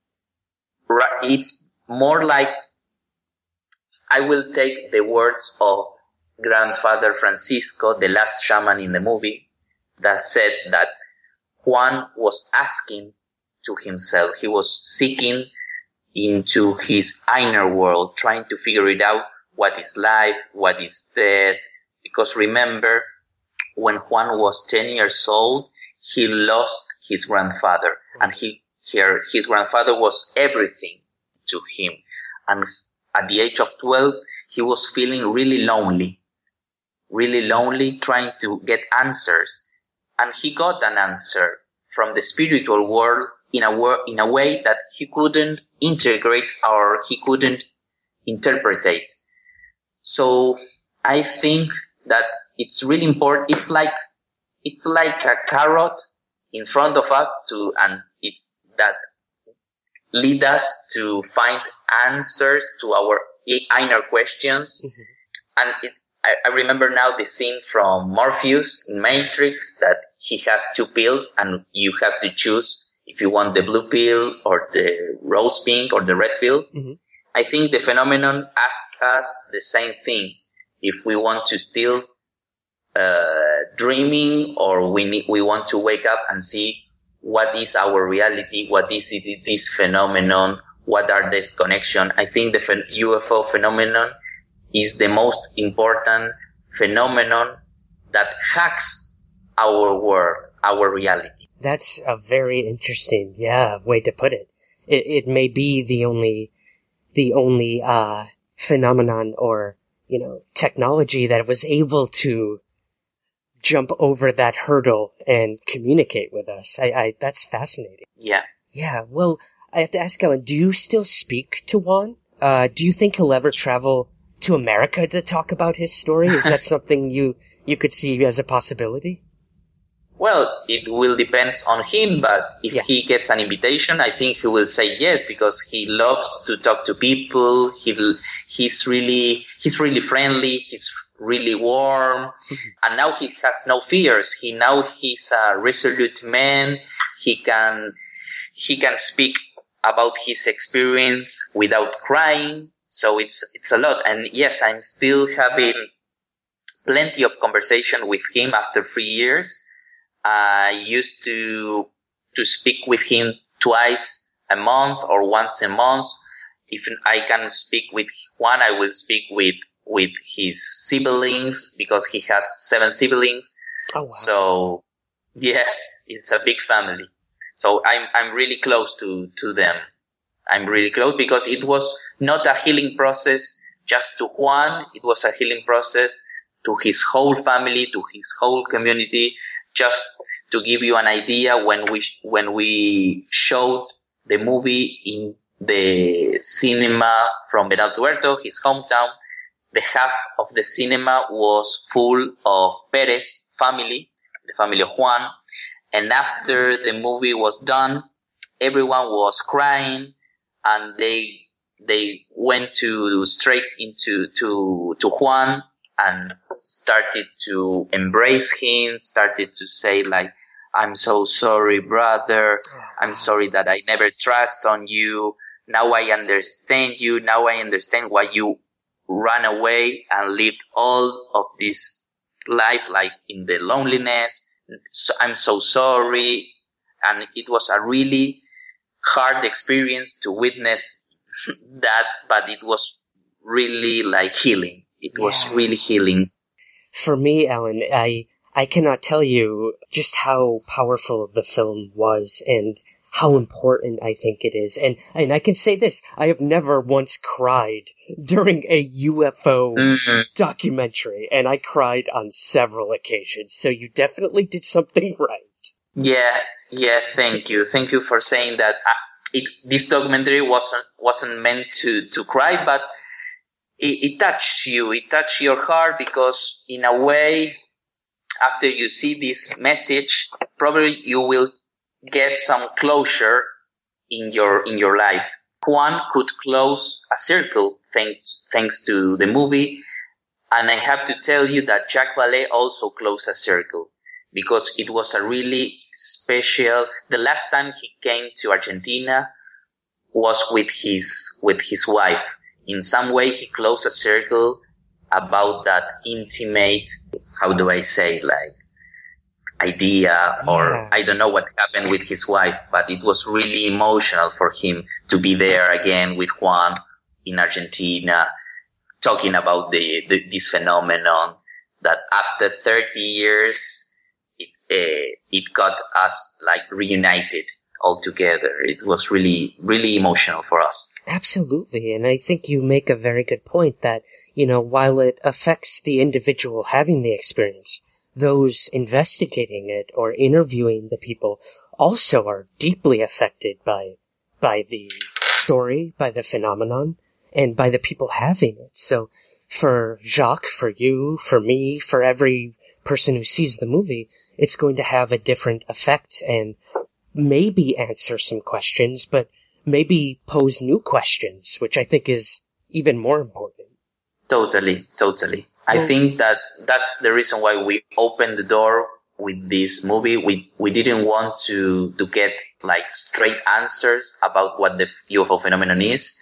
It's more like, I will take the words of Grandfather Francisco, the last shaman in the movie, that said that Juan was asking to himself. He was seeking into his inner world, trying to figure it out, what is life, what is death. Because remember, when Juan was 10 years old, he lost his grandfather, and his grandfather was everything to him. And at the age of 12, he was feeling really lonely, trying to get answers. And he got an answer from the spiritual world in a way that he couldn't integrate or he couldn't interpret. So I think that it's really important. It's like a carrot in front of us and it's that lead us to find answers to our inner questions. Mm-hmm. And I remember now the scene from Morpheus in Matrix, that he has two pills and you have to choose if you want the blue pill or the rose pink or the red pill. Mm-hmm. I think the phenomenon asks us the same thing. If we want to still dreaming, or we want to wake up and see what is our reality, what is this phenomenon, what are these connections. I think the UFO phenomenon is the most important phenomenon that hacks our world, our reality. That's a very interesting, way to put it. It may be the only phenomenon or, technology that was able to jump over that hurdle and communicate with us. That's fascinating. Yeah. Yeah. Well, I have to ask Ellen, do you still speak to Juan? Do you think he'll ever travel to America to talk about his story? Is that something you could see as a possibility? Well, it will depend on him, but if he gets an invitation, I think he will say yes, because he loves to talk to people. He's really friendly. He's really warm, and now he has no fears. He's a resolute man. He can speak about his experience without crying. So it's a lot. And yes, I'm still having plenty of conversation with him after 3 years. I used to speak with him twice a month or once a month. If I can speak with Juan, I will speak with his siblings, because he has 7 siblings. Oh, wow. So yeah, it's a big family. So I'm really close to them. I'm really close, because it was not a healing process just to Juan. It was a healing process his whole family, to his whole community. Just to give you an idea, when we showed the movie in the cinema from Bernardo Tuerto, his hometown, the half of the cinema was full of Perez family, the family of Juan. And after the movie was done, everyone was crying, and they went straight to Juan and started to embrace him, started to say like, "I'm so sorry, brother. I'm sorry that I never trust on you. Now I understand you. Now I understand why you ran away and lived all of this life like in the loneliness. So I'm so sorry." And it was a really hard experience to witness that, but it was really like healing. It was really healing. For me, Alan, I cannot tell you just how powerful the film was and how important I think it is. And I can say this, I have never once cried during a UFO documentary, and I cried on several occasions. So you definitely did something right. Yeah, thank you. Thank you for saying that. This documentary wasn't meant to cry, but it touched you. It touched your heart, because in a way, after you see this message, probably you will get some closure in your life. Juan could close a circle thanks to the movie, and I have to tell you that Jacques Vallée also closed a circle, because it was a really special. The last time he came to Argentina was with his wife. In some way, he closed a circle about that intimate, how do I say, like, idea, or I don't know what happened with his wife, but it was really emotional for him to be there again with Juan in Argentina, talking about this phenomenon that after 30 years, it got us like reunited all together. It was really, really emotional for us. Absolutely. And I think you make a very good point that, while it affects the individual having the experience, those investigating it or interviewing the people also are deeply affected by the story, by the phenomenon, and by the people having it. So for Jacques, for you, for me, for every person who sees the movie, it's going to have a different effect and maybe answer some questions, but maybe pose new questions, which I think is even more important. Totally. I think that's the reason why we opened the door with this movie. We didn't want to get like straight answers about what the UFO phenomenon is.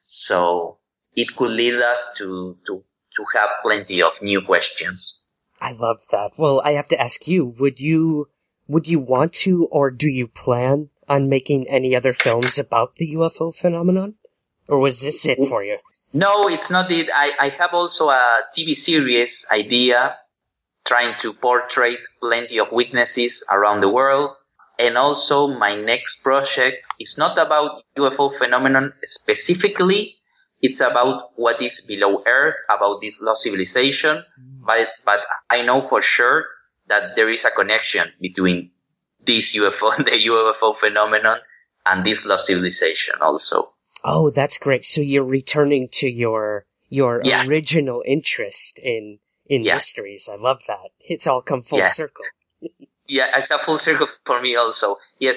So it could lead us to have plenty of new questions. I love that. Well, I have to ask you, would you want to, or do you plan on making any other films about the UFO phenomenon? Or was this it for you? No, it's not it. I have also a TV series idea trying to portray plenty of witnesses around the world. And also my next project is not about UFO phenomenon specifically. It's about what is below Earth, about this lost civilization. But I know for sure that there is a connection between this UFO, the UFO phenomenon, and this lost civilization also. Oh, that's great. So you're returning to your original interest in mysteries. I love that. It's all come full circle. Yeah, it's a full circle for me also. Yes,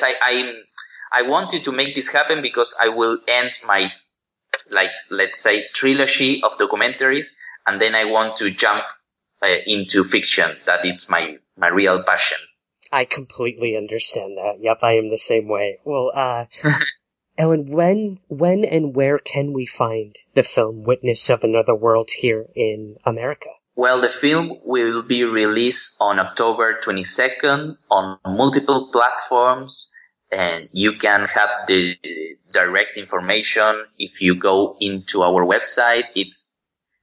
I wanted to make this happen because I will end my, like, let's say, trilogy of documentaries, and then I want to jump into fiction. That it's my real passion. I completely understand that. Yep, I am the same way. Well, Ellen, when and where can we find the film Witness of Another World here in America? Well, the film will be released on October 22nd on multiple platforms, and you can have the direct information if you go into our website. It's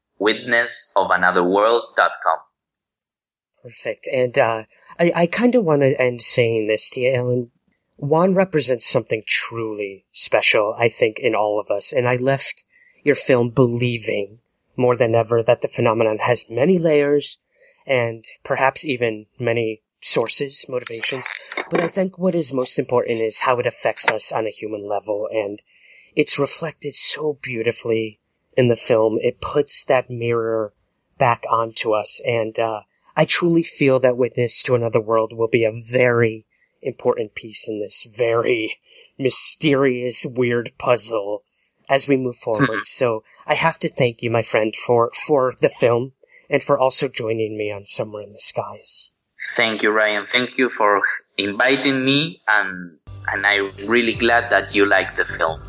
witnessofanotherworld.com. Perfect. And I kind of want to end saying this to you, Ellen. Juan represents something truly special, I think, in all of us, and I left your film believing more than ever that the phenomenon has many layers, and perhaps even many sources, motivations. But I think what is most important is how it affects us on a human level, and it's reflected so beautifully in the film. It puts that mirror back onto us, and I truly feel that Witness to Another World will be a very important piece in this very mysterious, weird puzzle as we move forward. So I have to thank you, my friend, for the film and for also joining me on Somewhere in the Skies. Thank you, Ryan. Thank you for inviting me, and I'm really glad that you like the film.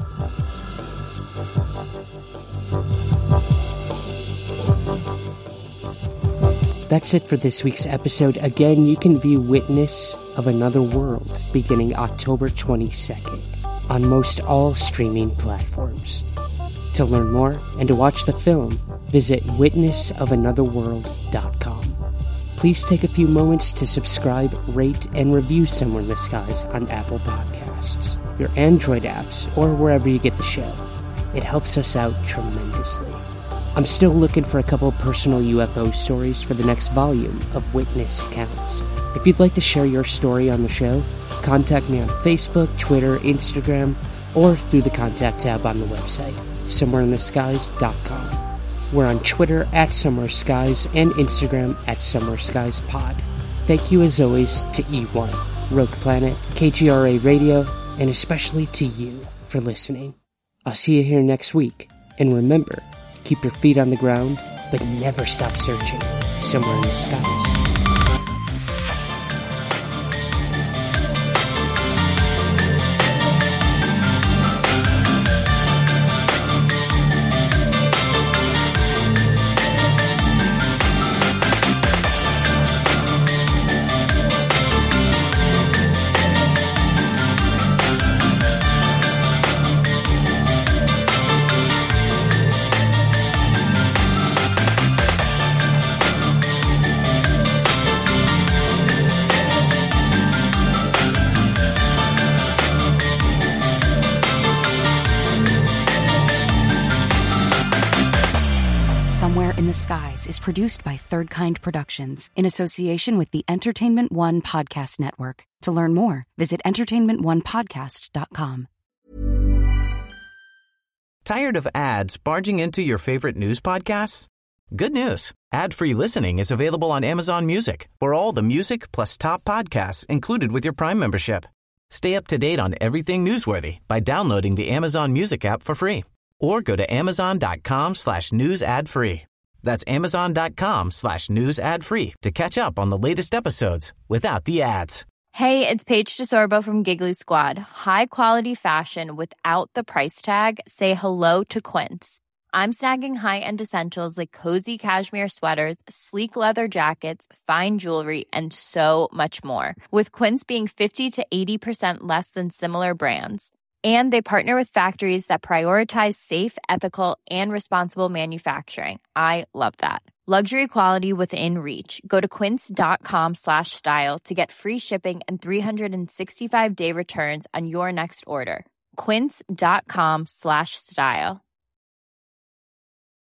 That's it for this week's episode. Again, you can view Witness of Another World beginning October 22nd on most all streaming platforms. To learn more and to watch the film, visit witnessofanotherworld.com. Please take a few moments to subscribe, rate, and review Somewhere in the Skies on Apple Podcasts, your Android apps, or wherever you get the show. It helps us out tremendously. I'm still looking for a couple personal UFO stories for the next volume of Witness Accounts. If you'd like to share your story on the show, contact me on Facebook, Twitter, Instagram, or through the contact tab on the website, somewhereintheskies.com. We're on Twitter at Summer Skies and Instagram at Summer Skies Pod. Thank you as always to E1, Rogue Planet, KGRA Radio, and especially to you for listening. I'll see you here next week, and remember, keep your feet on the ground, but never stop searching somewhere in the skies. Somewhere in the Skies is produced by Third Kind Productions in association with the Entertainment One Podcast Network. To learn more, visit entertainmentonepodcast.com. Tired of ads barging into your favorite news podcasts? Good news. Ad-free listening is available on Amazon Music for all the music plus top podcasts included with your Prime membership. Stay up to date on everything newsworthy by downloading the Amazon Music app for free. Or go to amazon.com/news ad free. That's amazon.com/news ad free to catch up on the latest episodes without the ads. Hey, it's Paige DeSorbo from Giggly Squad. High quality fashion without the price tag. Say hello to Quince. I'm snagging high-end essentials like cozy cashmere sweaters, sleek leather jackets, fine jewelry, and so much more. With Quince being 50 to 80% less than similar brands. And they partner with factories that prioritize safe, ethical, and responsible manufacturing. I love that. Luxury quality within reach. Go to quince.com/style to get free shipping and 365-day returns on your next order. Quince.com/style.